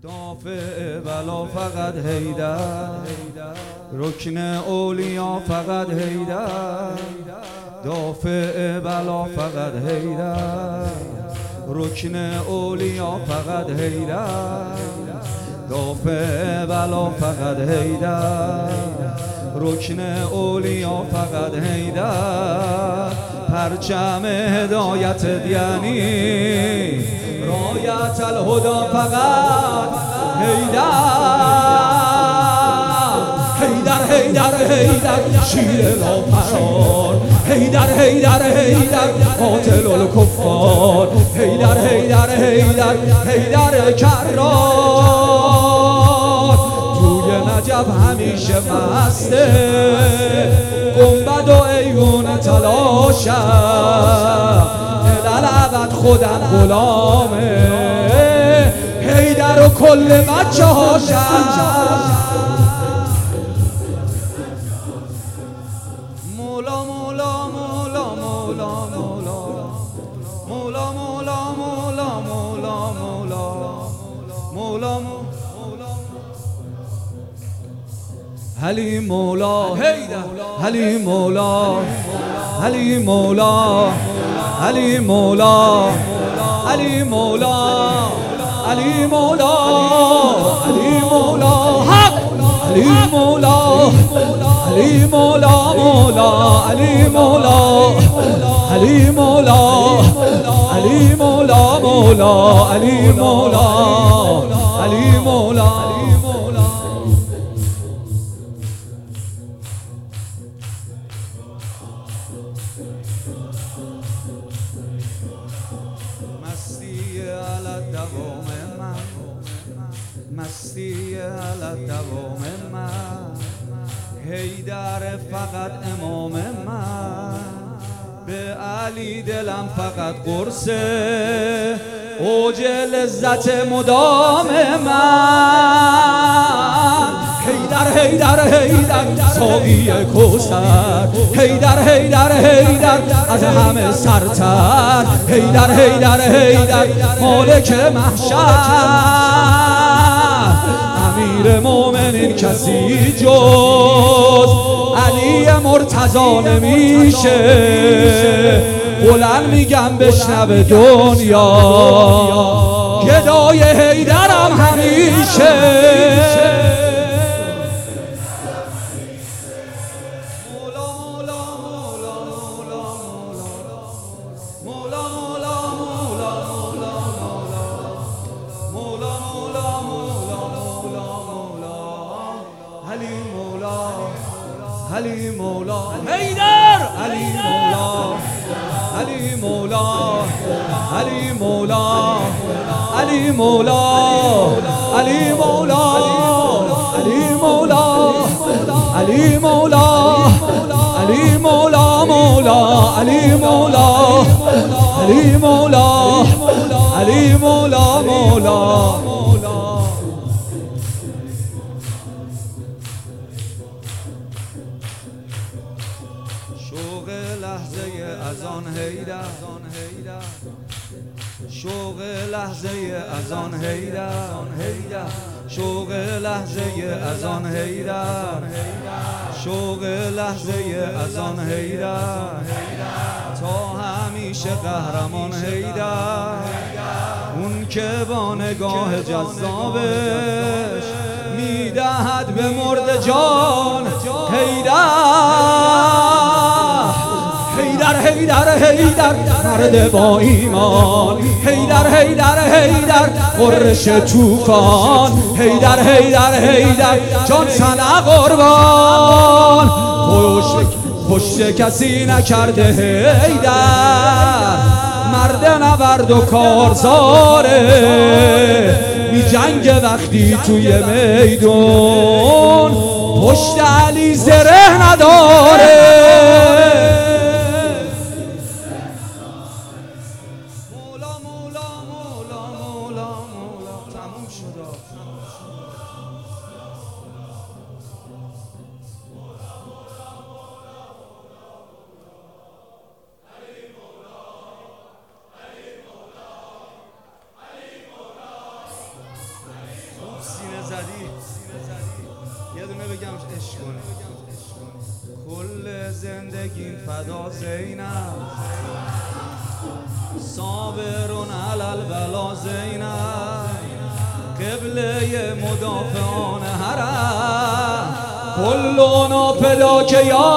دافع بلا فقط حیدر، رکن اولیا فقط حیدر. دافع بلا فقط حیدر، رکن اولیا فقط حیدر. دافع بلا فقط حیدر، رکن اولیا فقط حیدر. پرچم هدایت یعنی رایت الهدا فقط حیدر. حیدر حیدر حیدر شیر لاپران، حیدر حیدر حیدر قاتل الکفار. حیدر حیدر حیدر حیدر کرار، توی نجف همیشه مسته، گنبد و ایوون تلاشم، الالعبد خودم غلامه حیدر و کل بچه هاشم. مولا مولا مولا مولا مولا مولا مولا مولا مولا مولا علی مولا علی مولا علی مولا علی مولا علی مولا علی مولا علی مولا حق علی مولا علی مولا مولا علی مولا علی مولا علی مولا مولا علی مولا علی مولا. مستی علی دوام من، مستی علی دوام من، حیدر فقط امام من. به علی دلم فقط قرصه، اوج لذت مدام من. حیدر حیدر حیدر ساقی کوثر، حیدر حیدر حیدر از همه سرتر. حیدر حیدر حیدر مالک محشر، امیر مومنین کسی جز علی مرتضی نمیشه. بلند میگم بشنوه دنیا، گدای حیدرم همیشه. علی مولا حیدر علی مولا علی مولا علی مولا علی مولا علی مولا علی مولا علی مولا علی مولا مولا علی مولا علی مولا علی مولا مولا. شوق لحظه اذان حیدر، شوق لحظه اذان حیدر، شوق لحظه اذان حیدر، شوق لحظه اذان حیدر. تا همیشه قهرمان حیدر، اون که با نگاه جذابش میدهد به مرد جان. حیدر حیدر حیدر مرد با ایمان، حیدر حیدر حیدر قرش طوفان. حیدر حیدر حیدر جان سنه قربان، پشت کسی نکرده حیدر. مرد نبرد و کارزاره، می جنگ وقتی توی میدون، پشت علی زره نداره. زدی یه دونه بگم عشق کنی کل زندگیم فدا زینب صابرون علی البلا زینب قبله مدافعان حرم کلنا فداک یا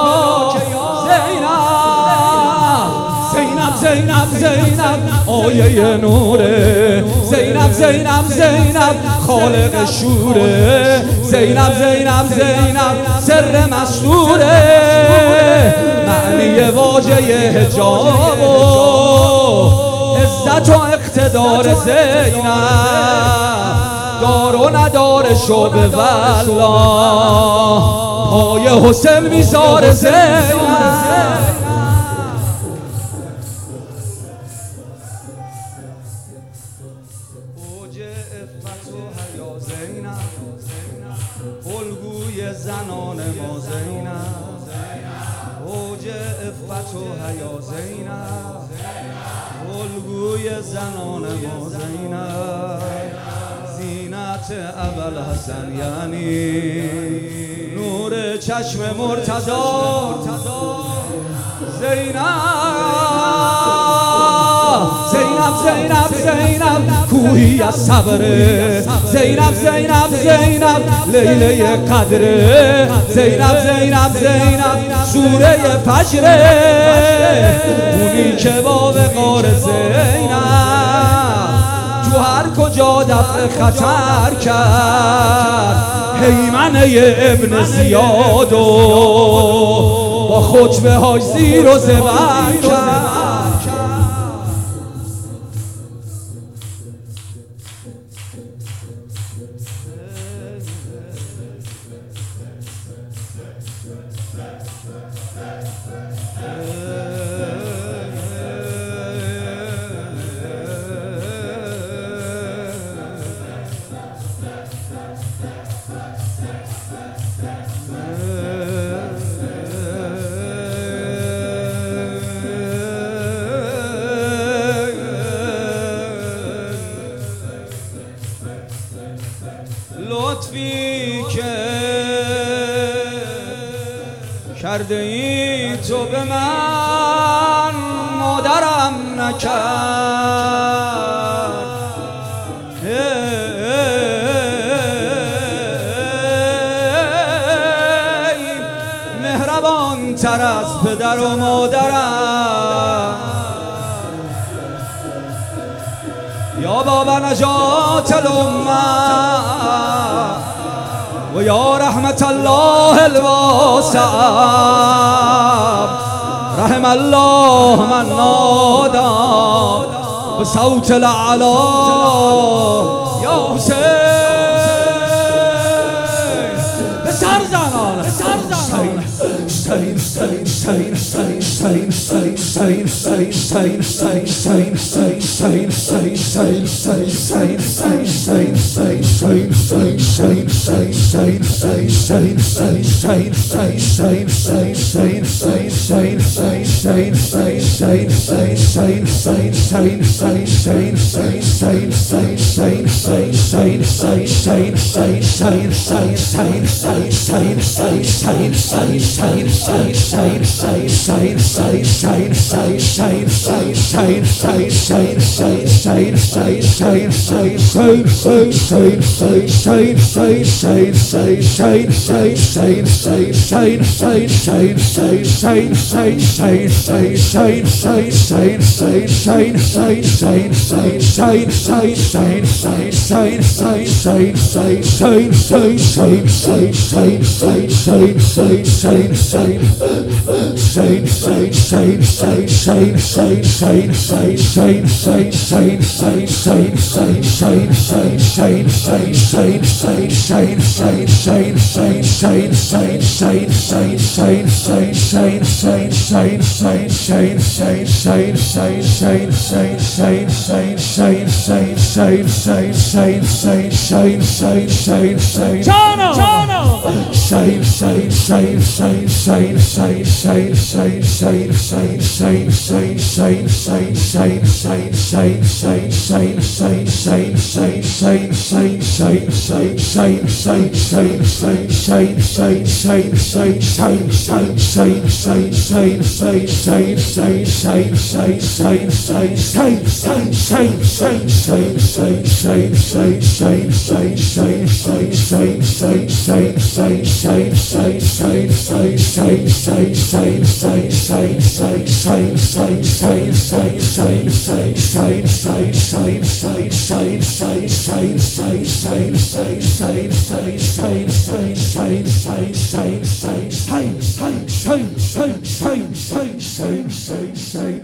زینب زینب زینب آیه نوره زینب زینب زینب خالق شوره زینب زینب زینب سر مستوره معنی واژه حجاب و عزت و اقتدار زینب دار و ندار شعب والله پای حسین میذاره زینب الگوی زنان ما زینب اوج عفت و حیا زینب الگوی زنان ما زینب زینت ابوالحسن یعنی نور چشم مرتضی زینب زینب زینب کوهی از صبره زینب زینب زینب لیله قدره زینب زینب زینب سوره فجره اونی که با وقار زینب تو هر کجا دفع خطر کرد هیمنه ابن زیاد و با خطبه های زیر و زبر کرد لطفی که کرده ای تو به من مادرم نکرد مهربان تر از پدر و مادرم یا بابا نجات الامه و یا رحمت الله الواسع رحم الله من نادى بصوت الاعلى یا حسین به سر زنان Say